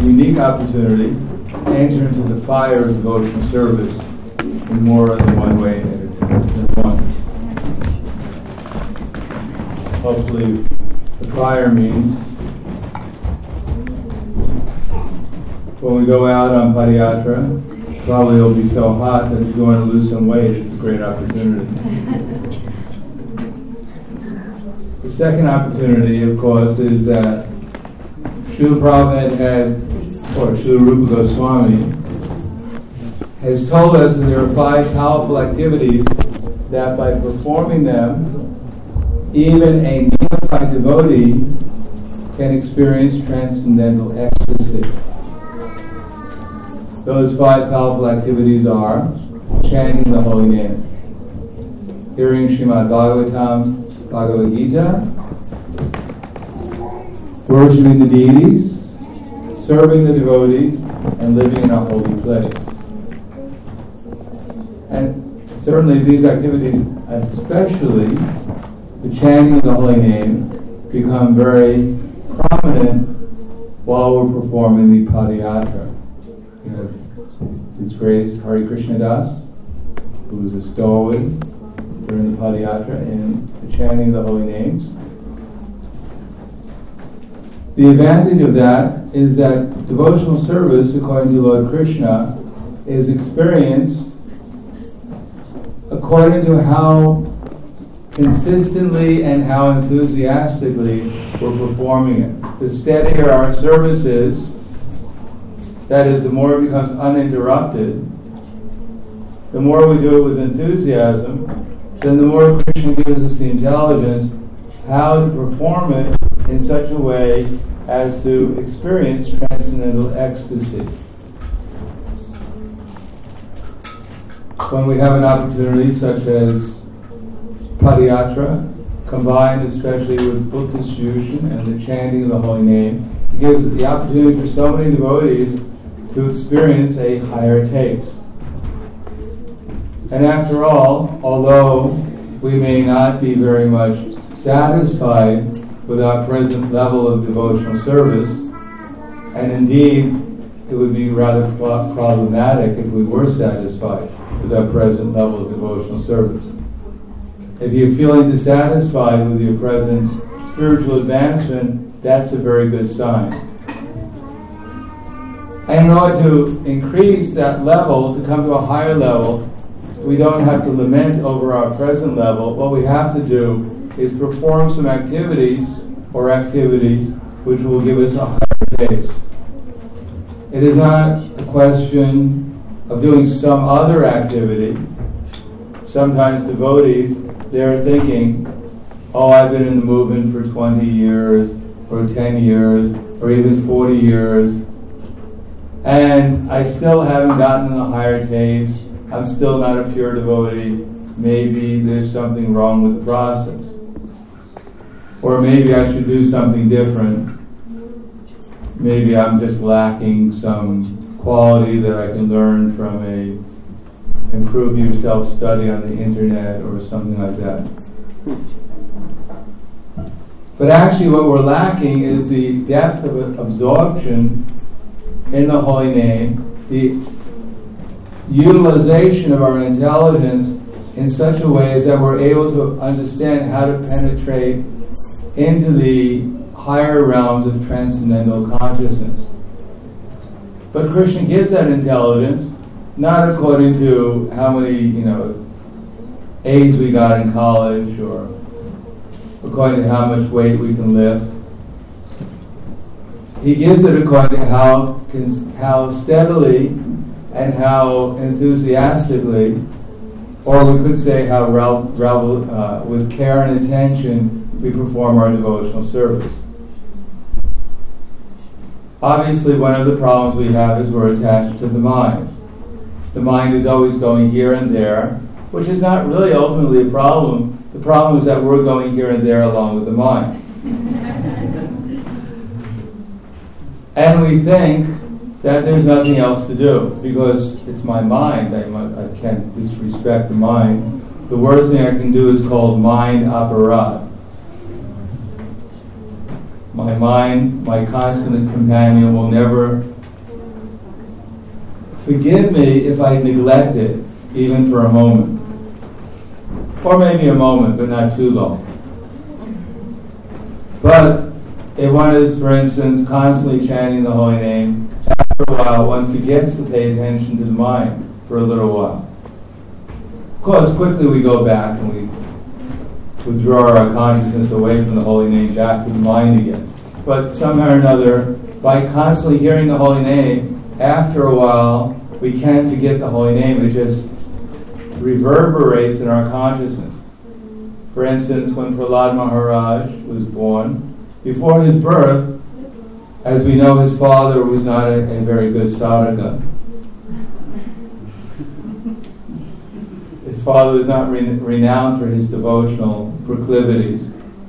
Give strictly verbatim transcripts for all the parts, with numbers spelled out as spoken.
unique opportunity to enter into the fire of devotional service in more than one way than one. Hopefully, the fire means when we go out on Padayatra, probably it'll be so hot that if you want to lose some weight, it's a great opportunity. The second opportunity, of course, is that Srila Prabhupada had, or Srila Rupa Goswami, has told us that there are five powerful activities that by performing them, even a neophyte devotee can experience transcendental ecstasy. Those five powerful activities are chanting the holy name, hearing Srimad Bhagavatam, Bhagavad Gita, worshiping the deities, serving the devotees, and living in a holy place. And certainly these activities, especially the chanting of the holy name, become very prominent while we're performing the Padayatra. You know, His Grace Hari Krishna Das, who is a stowaway during the Padayatra in the chanting of the holy names. The advantage of that is that devotional service, according to Lord Krishna, is experienced according to how consistently and how enthusiastically we're performing it. The steadier our service is, that is, the more it becomes uninterrupted, the more we do it with enthusiasm, then the more Krishna gives us the intelligence how to perform it in such a way as to experience transcendental ecstasy. When we have an opportunity such as Padayatra, combined especially with book distribution and the chanting of the holy name, it gives the opportunity for so many devotees to experience a higher taste. And after all, although we may not be very much satisfied with our present level of devotional service, and indeed it would be rather pro- problematic if we were satisfied with our present level of devotional service. If you're feeling dissatisfied with your present spiritual advancement, that's a very good sign. And in order to increase that level, to come to a higher level, we don't have to lament over our present level. What we have to do is perform some activities or activity which will give us a higher taste. It is not a question of doing some other activity. Sometimes devotees, they're thinking, oh, I've been in the movement for twenty years, or ten years, or even forty years, and I still haven't gotten a higher taste. I'm still not a pure devotee. Maybe there's something wrong with the process. Or maybe I should do something different. Maybe I'm just lacking some quality that I can learn from a improve yourself study on the internet or something like that. But actually what we're lacking is the depth of absorption in the holy name, the utilization of our intelligence in such a way as that we're able to understand how to penetrate into the higher realms of transcendental consciousness. But Krishna gives that intelligence not according to how many, you know, A's we got in college or according to how much weight we can lift. He gives it according to how how steadily and how enthusiastically, or we could say how rel- rel- uh, with care and attention we perform our devotional service. Obviously, one of the problems we have is we're attached to the mind. The mind is always going here and there, which is not really ultimately a problem. The problem is that we're going here and there along with the mind. And we think that there's nothing else to do because it's my mind. I, I can't disrespect the mind. The worst thing I can do is called mind aparat. my mind, my constant companion, will never forgive me if I neglect it, even for a moment. Or maybe a moment, but not too long. But if one is, for instance, constantly chanting the holy name, after a while one forgets to pay attention to the mind for a little while. Of course, quickly we go back and we withdraw our consciousness away from the holy name back to the mind again. But somehow or another, by constantly hearing the holy name, after a while we can't forget the holy name. It just reverberates in our consciousness. For instance, when Prahlad Maharaj was born, before his birth, as we know, his father was not a, a very good sadhaka. His father was not re- renowned for his devotional proclivities.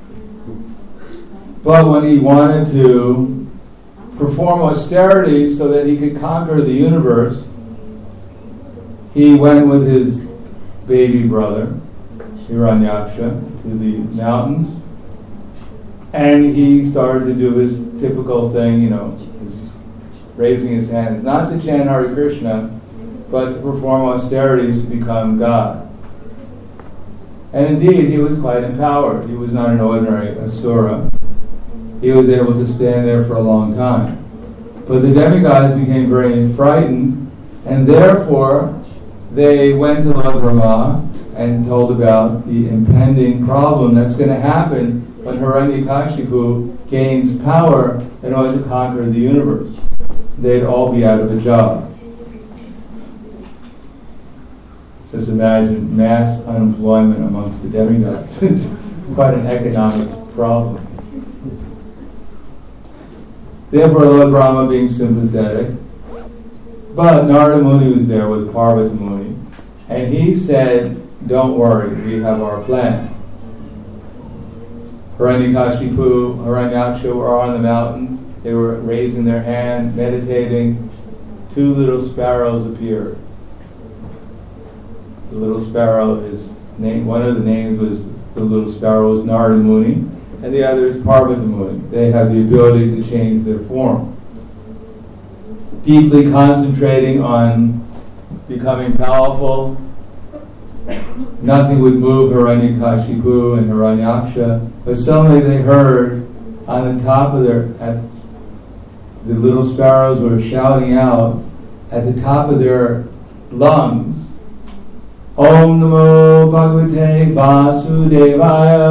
But when he wanted to perform austerity so that he could conquer the universe, he went with his baby brother, Hiranyaksha, to the mountains, and he started to do his typical thing, you know, his raising his hands, not to chant Hare Krishna, but to perform austerities to become God. And indeed, he was quite empowered. He was not an ordinary asura. He was able to stand there for a long time. But the demigods became very frightened, and therefore they went to Lord Brahma and told about the impending problem that's going to happen when Hiranyakashipu gains power in order to conquer the universe. They'd all be out of a job. Just imagine mass unemployment amongst the demigods. It's quite an economic problem. Therefore, Lord Brahma being sympathetic, but Narada Muni was there with Parvati Muni, and he said, don't worry, we have our plan. Hiranyakashipu, Hiranyaksha were on the mountain. They were raising their hand, meditating. Two little sparrows appeared. The little sparrow is name. One of the names was the little sparrow was Narada Muni, and the other is Parvati Muni. They have the ability to change their form. Deeply concentrating on becoming powerful, nothing would move Hiranyakashipu and Hiranyaksha, but suddenly they heard on the top of their, at, the little sparrows were shouting out at the top of their lungs, Om Namo Bhagavate Vasudevaya.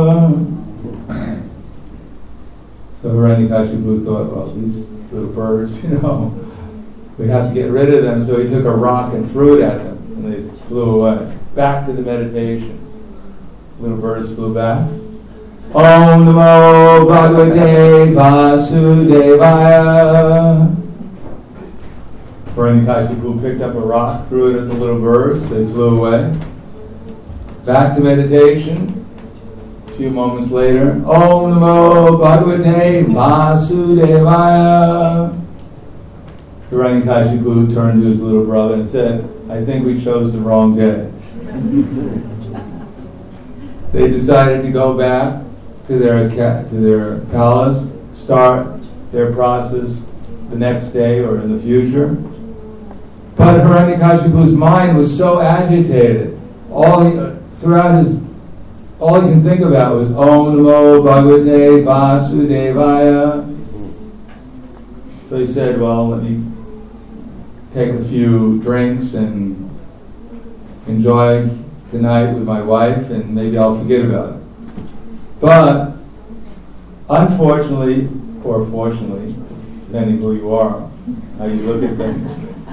So Hiranyakashipu thought, well, these little birds, you know, we have to get rid of them. So he took a rock and threw it at them, and they flew away. Back to the meditation. Little birds flew back. Om Namo Bhagavate Vasudevaya. Hiranyakashipu picked up a rock, threw it at the little birds. They flew away. Back to meditation. A few moments later, Om Namo Bhagavate Vasudevaya. Hiranyakashipu turned to his little brother and said, I think we chose the wrong day. They decided to go back to their ca- to their palace, start their process the next day or in the future. But Hiranyakashipu's mind was so agitated, all he, throughout his, all he can think about was Om Namo Bhagavate Vasudevaya. So he said, well, let me take a few drinks and enjoy tonight with my wife, and maybe I'll forget about it. But unfortunately, or fortunately, depending who you are, how you look at things,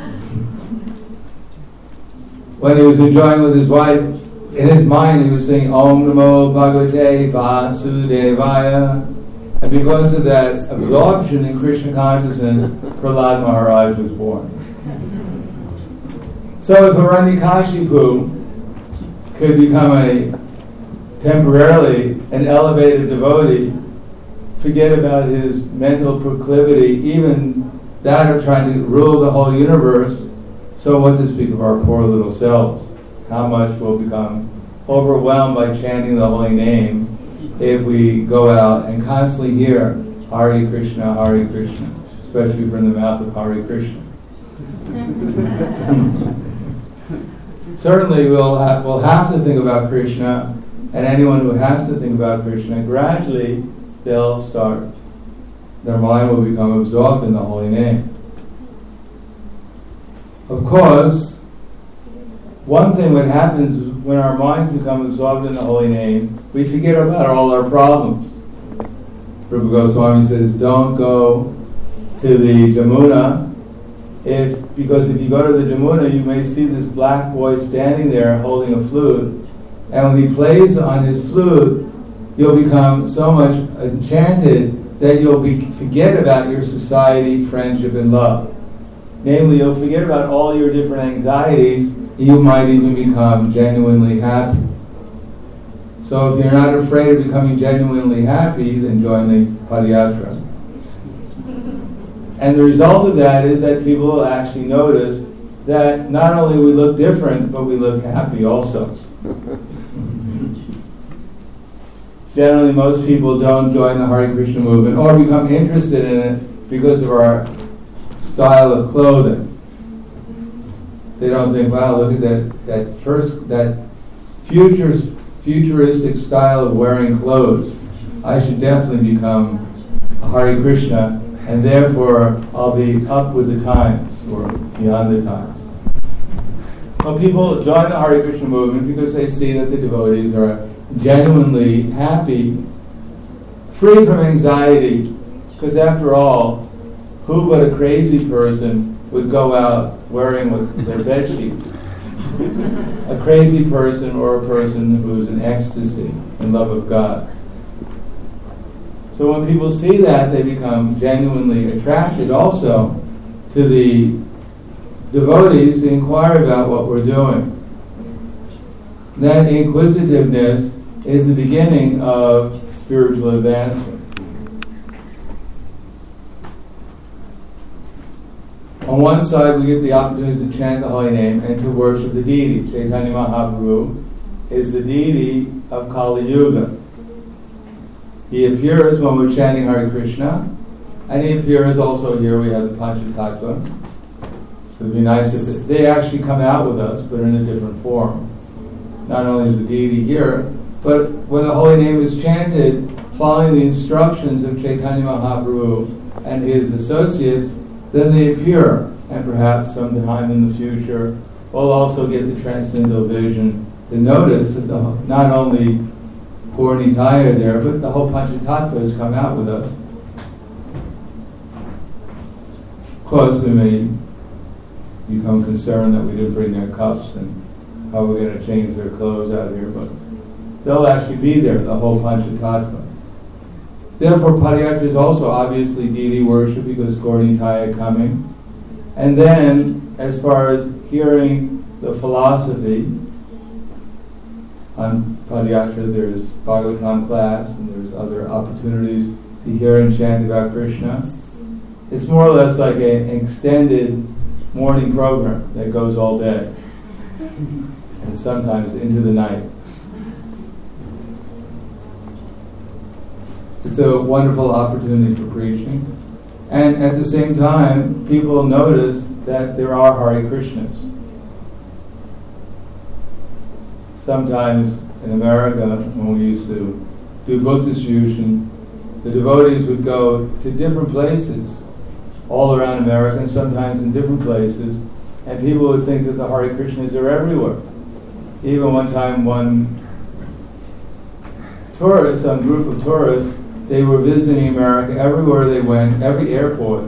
when he was enjoying with his wife, in his mind he was saying Om Namo Bhagavate Vasudevaya, and because of that absorption in Krishna consciousness, Prahlad Maharaj was born. So if Hiranyakashipu could become a temporarily an elevated devotee, forget about his mental proclivity, even that of trying to rule the whole universe, so what to speak of our poor little selves? How much we'll become overwhelmed by chanting the holy name if we go out and constantly hear Hare Krishna, Hare Krishna, especially from the mouth of Hare Krishna. Certainly we'll have, we'll have to think about Krishna, and anyone who has to think about Krishna, gradually they'll start, their mind will become absorbed in the holy name. Of course, one thing that happens when our minds become absorbed in the holy name, we forget about all our problems. Rupa Goswami says, don't go to the Jamuna, if because if you go to the Jamuna, you may see this black boy standing there holding a flute, and when he plays on his flute, you'll become so much enchanted that you'll be, forget about your society, friendship, and love. Namely, you'll forget about all your different anxieties. You might even become genuinely happy. So if you're not afraid of becoming genuinely happy, then join the Padayatra. And the result of that is that people will actually notice that not only we look different, but we look happy also. Generally, most people don't join the Hare Krishna movement or become interested in it because of our style of clothing. They don't think, wow, look at that that first that futures, futuristic style of wearing clothes. I should definitely become a Hare Krishna, and therefore I'll be up with the times or beyond the times. Well, people join the Hare Krishna movement because they see that the devotees are genuinely happy, free from anxiety, because after all, who but a crazy person would go out wearing with their bed sheets? A crazy person or a person who's in ecstasy, in love of God. So when people see that, they become genuinely attracted also to the devotees to inquire about what we're doing. That inquisitiveness is the beginning of spiritual advancement. On one side, we get the opportunity to chant the holy name and to worship the deity. Chaitanya Mahaprabhu is the deity of Kali Yuga. He appears when we're chanting Hare Krishna, and he appears also here. We have the Panchatattva. It would be nice if they actually come out with us, but in a different form. Not only is the deity here, but when the holy name is chanted, following the instructions of Chaitanya Mahaprabhu and his associates, then they appear, and perhaps sometime in the future we'll also get the transcendental vision to notice that the, not only Gaura Nitaya there, but the whole Panchatattva has come out with us. Of course, we may become concerned that we didn't bring their cups and how we're going to change their clothes out here, but they'll actually be there, the whole Panchatattva. Therefore, Padayatra is also obviously deity worship because Gaura Nitaya coming. And then, as far as hearing the philosophy, on Padayatra there's Bhagavatam class and there's other opportunities to hear and chant about Krishna. It's more or less like an extended morning program that goes all day and sometimes into the night. It's a wonderful opportunity for preaching. And at the same time, people notice that there are Hare Krishnas. Sometimes in America, when we used to do book distribution, the devotees would go to different places all around America, and sometimes in different places, and people would think that the Hare Krishnas are everywhere. Even one time, one tourist, some group of tourists, they were visiting America. Everywhere they went, every airport,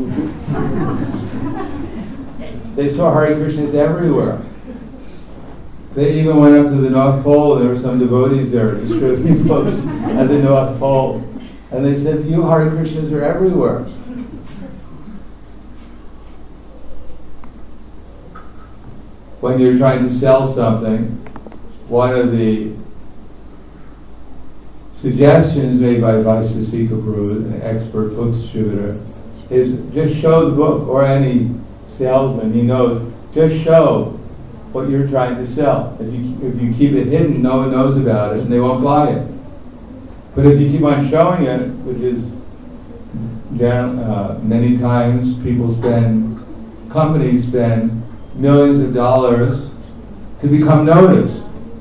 they saw Hare Krishnas everywhere. They even went up to the North Pole. There were some devotees there distributing books at the North Pole. And they said, you Hare Krishnas are everywhere. When you're trying to sell something, one of the suggestions made by Vaisasika Prabhu, an expert book distributor, is just show the book, or any salesman, he knows, just show what you're trying to sell. If you if you keep it hidden, no one knows about it, and they won't buy it. But if you keep on showing it, which is gen- uh, many times people spend, companies spend millions of dollars to become noticed.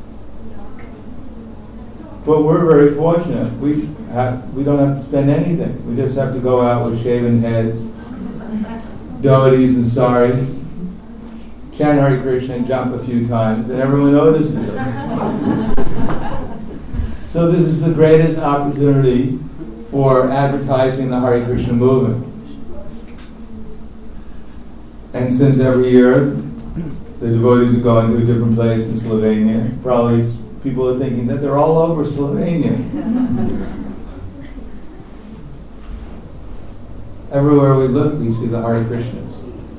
But we're very fortunate. We have, we don't have to spend anything. We just have to go out with shaven heads, dhotis and saris, chant Hare Krishna and jump a few times, and everyone notices us. So this is the greatest opportunity for advertising the Hare Krishna movement. And since every year the devotees are going to a different place in Slovenia, probably people are thinking that they're all over Slovenia. Everywhere we look, we see the Hare Krishnas.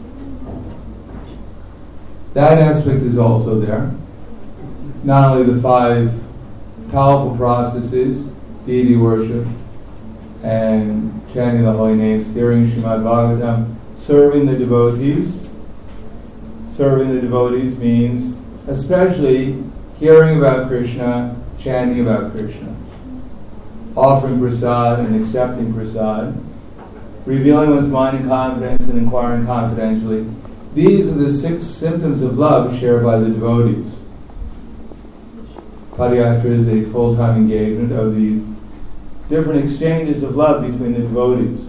That aspect is also there. Not only the five powerful processes, deity worship, and chanting the holy names, hearing Srimad Bhagavatam, serving the devotees. Serving the devotees means especially hearing about Krishna, chanting about Krishna, offering prasad and accepting prasad, revealing one's mind in confidence and inquiring confidentially. These are the six symptoms of love shared by the devotees. Padayatra is a full-time engagement of these different exchanges of love between the devotees.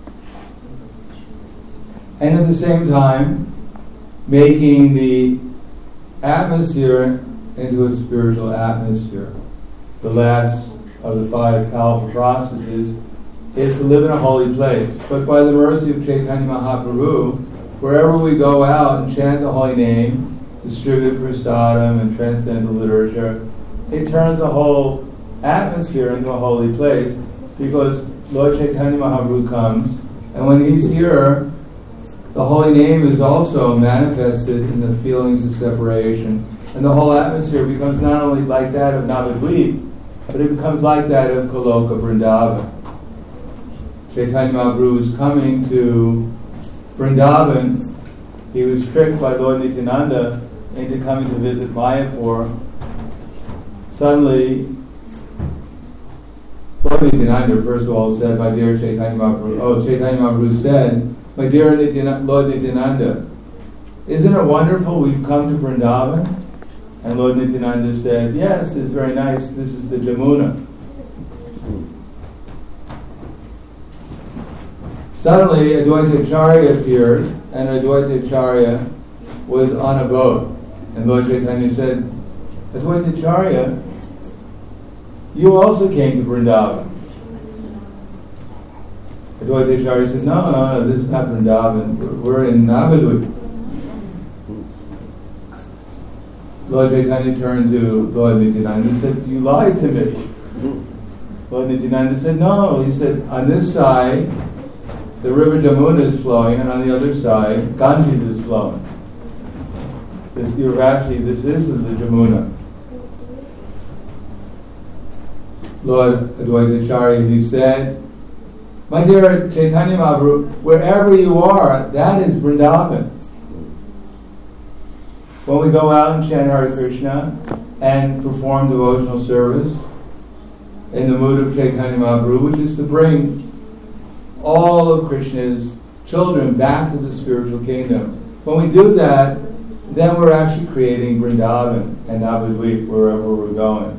And at the same time, making the atmosphere into a spiritual atmosphere. The last of the five powerful processes is to live in a holy place. But by the mercy of Chaitanya Mahaprabhu, wherever we go out and chant the holy name, distribute prasadam and transcendental literature, it turns the whole atmosphere into a holy place, because Lord Chaitanya Mahaprabhu comes, and when he's here, the holy name is also manifested in the feelings of separation. And the whole atmosphere becomes not only like that of Navadvip, but it becomes like that of Goloka Vrindavan. Chaitanya Mahaprabhu was coming to Vrindavan. He was tricked by Lord Nityananda into coming to visit Mayapur. Suddenly, Lord Nityananda, first of all, said, "My dear Chaitanya Mahaprabhu," oh, Chaitanya Mahaprabhu said, "My dear Nityananda, Lord Nityananda, isn't it wonderful we've come to Vrindavan?" And Lord Nityananda said, "Yes, it's very nice. This is the Jamuna." Suddenly, Advaita Acharya appeared, and Advaita Acharya was on a boat. And Lord Chaitanya said, "Advaita Acharya, you also came to Vrindavan." Advaita Acharya said, no, no, no, this is not Vrindavan. We're, we're in Navadvip. Lord Chaitanya turned to Lord Nityananda and said, "You lied to me." Lord Nityananda said, "No." He said, "On this side, the river Jamuna is flowing, and on the other side, Ganges is flowing. This, you're actually, this is the Jamuna." Lord Advaita Acharya, he said, "My dear Chaitanya Mahaprabhu, wherever you are, that is Vrindavan. When we go out and chant Hare Krishna and perform devotional service in the mood of Chaitanya Mahaprabhu, which is to bring all of Krishna's children back to the spiritual kingdom. When we do that, then we're actually creating Vrindavan and Navadvip wherever we're going."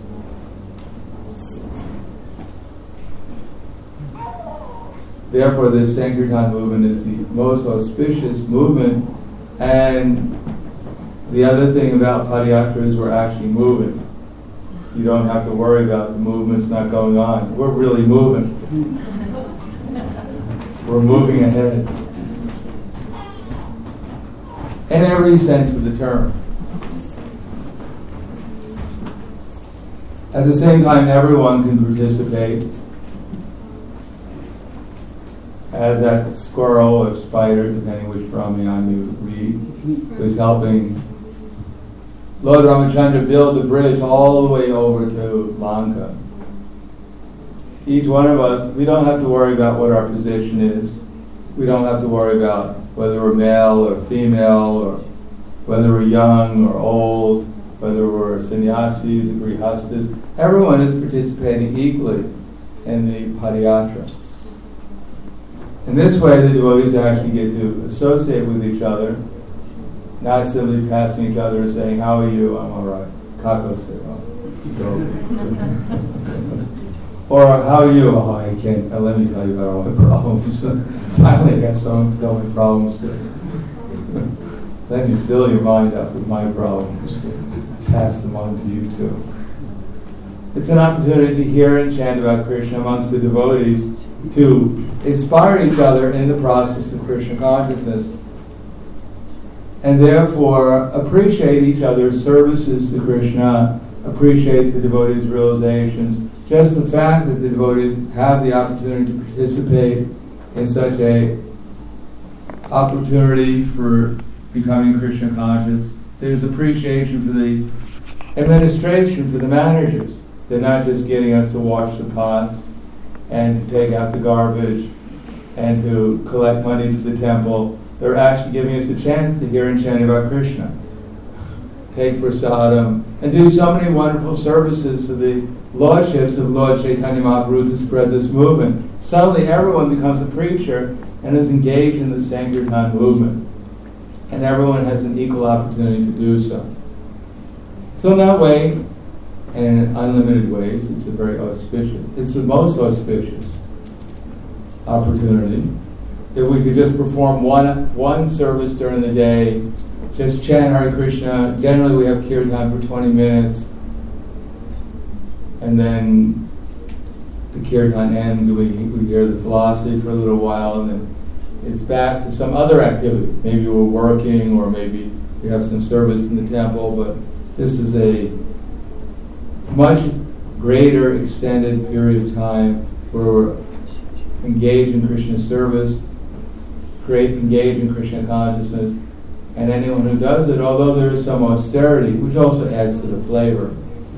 Therefore, this Sankirtan movement is the most auspicious movement, and the other thing about Padayatra is we're actually moving. You don't have to worry about the movement's not going on. We're really moving. We're moving ahead. In every sense of the term. At the same time, everyone can participate. As that squirrel or spider, depending which Brahman you read, was helping Lord Ramachandra build the bridge all the way over to Lanka. Each one of us, we don't have to worry about what our position is. We don't have to worry about whether we're male or female, or whether we're young or old, whether we're sannyasis or grihastas. Everyone is participating equally in the Padayatra. In this way, the devotees actually get to associate with each other, not simply passing each other and saying, "How are you?" "I'm all right." Kako said, "Oh, go." Or, "How are you?" "Oh, I can't. Uh, let me tell you about all my problems." Finally, I got someone to tell my problems to. Let me fill your mind up with my problems. Pass them on to you too. It's an opportunity to hear and chant about Krishna amongst the devotees, to inspire each other in the process of Krishna consciousness, and therefore appreciate each other's services to Krishna, appreciate the devotees' realizations. Just the fact that the devotees have the opportunity to participate in such a opportunity for becoming Krishna conscious, there's appreciation for the administration, for the managers. They're not just getting us to wash the pots and to take out the garbage and to collect money for the temple. They're actually giving us a chance to hear and chant about Krishna, take prasadam, and do so many wonderful services for the lordships of Lord Chaitanya Mahaprabhu to spread this movement. Suddenly everyone becomes a preacher and is engaged in the Sankirtan movement. And everyone has an equal opportunity to do so. So in that way, and in unlimited ways, it's a very auspicious, it's the most auspicious opportunity. If we could just perform one one service during the day, just chant Hare Krishna. Generally we have kirtan for twenty minutes, and then the kirtan ends, we, we hear the philosophy for a little while, and then it's back to some other activity. Maybe we're working, or maybe we have some service in the temple, but this is a much greater extended period of time where we're engaged in Krishna service, great engaged in Krishna consciousness, and anyone who does it, although there is some austerity, which also adds to the flavor,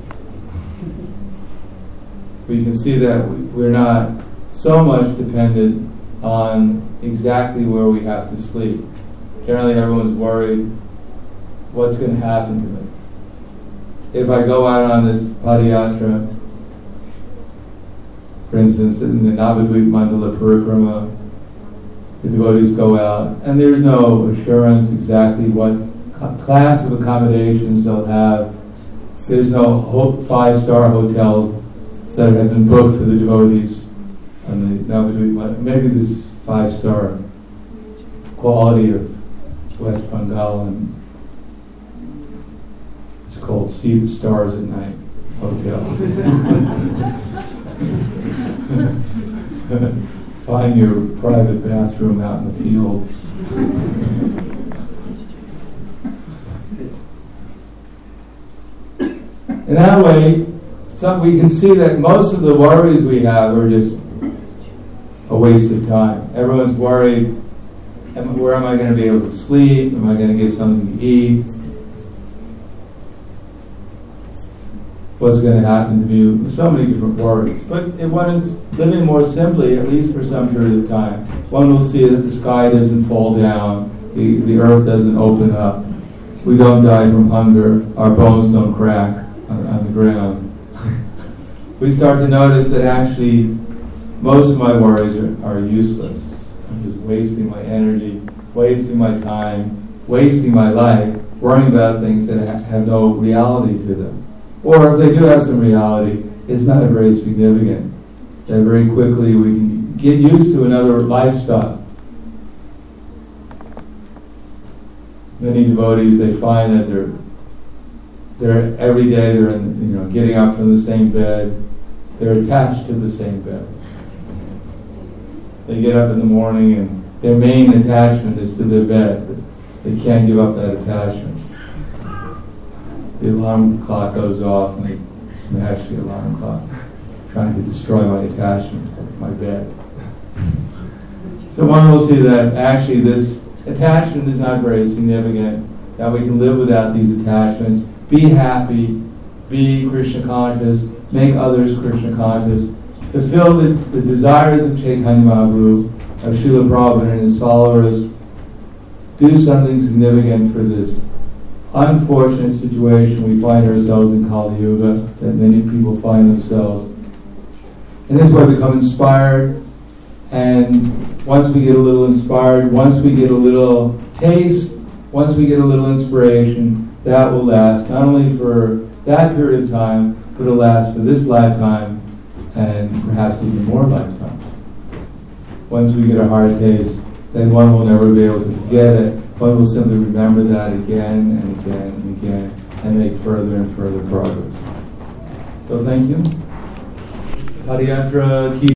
we can see that we're not so much dependent on exactly where we have to sleep. Generally everyone's worried, what's going to happen to me? If I go out on this padayatra, for instance, in the Navadvip Mandala Parikrama, the devotees go out, and there's no assurance exactly what co- class of accommodations they'll have. There's no ho- five-star hotel that have been booked for the devotees on the Navadvip Mandala. Maybe this five-star quality of West Bengal, and it's called See the Stars at Night Hotel. Find your private bathroom out in the field. In that way, some, we can see that most of the worries we have are just a waste of time. Everyone's worried, am, where am I going to be able to sleep? Am I going to get something to eat? What's going to happen to me? So many different worries. But if one is living more simply, at least for some period of time, one will see that the sky doesn't fall down, the, the earth doesn't open up, we don't die from hunger, our bones don't crack on, on the ground. We start to notice that actually most of my worries are, are useless. I'm just wasting my energy, wasting my time, wasting my life, worrying about things that ha- have no reality to them. Or if they do have some reality, it's not very significant. That very quickly we can get used to another lifestyle. Many devotees, they find that they're they're every day they're in, you know getting up from the same bed. They're attached to the same bed. They get up in the morning and their main attachment is to their bed. They can't give up that attachment. The alarm clock goes off and they smash the alarm clock, trying to destroy my attachment to my bed. So one will see that actually this attachment is not very significant, that we can live without these attachments, be happy, be Krishna conscious, make others Krishna conscious, fulfill the, the desires of Chaitanya Mahaprabhu, of Srila Prabhupada and his followers, do something significant for this unfortunate situation we find ourselves in Kali Yuga, that many people find themselves. And this way we become inspired, and once we get a little inspired, once we get a little taste, once we get a little inspiration, that will last not only for that period of time, but it'll last for this lifetime and perhaps even more lifetimes. Once we get a hard taste, then one will never be able to forget it. One will simply remember that again and again and again and make further and further progress. So thank you. Padayatra Ki